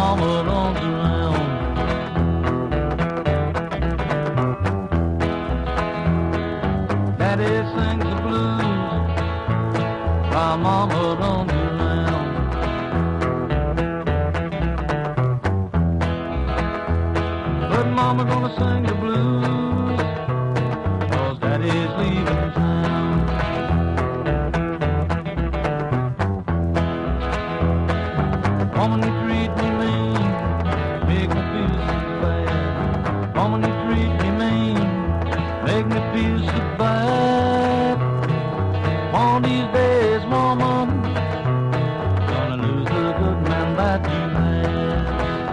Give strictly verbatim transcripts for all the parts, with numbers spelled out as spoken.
mama don't around. Daddy sings the blues, my mama don't around. But mama gonna sing the blues, 'cause daddy's leaving town. Woman, you treat me mean, make me feel so bad. Woman, you treat me mean, make me feel so bad. One of these days, woman, gonna lose the good man that you had.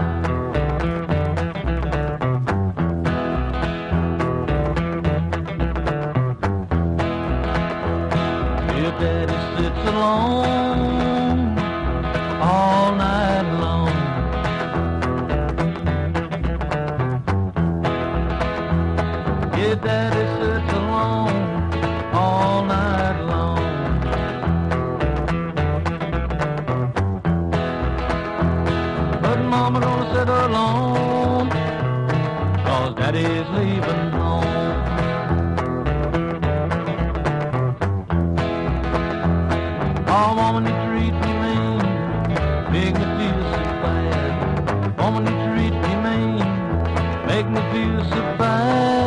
Your daddy sits alone all night long. Your daddy sits alone all night long. But mama gonna sit alone, 'cause daddy's leaving home. Oh, woman, you treat me mean, make me feel so bad. Woman, you treat me mean, make me feel so bad.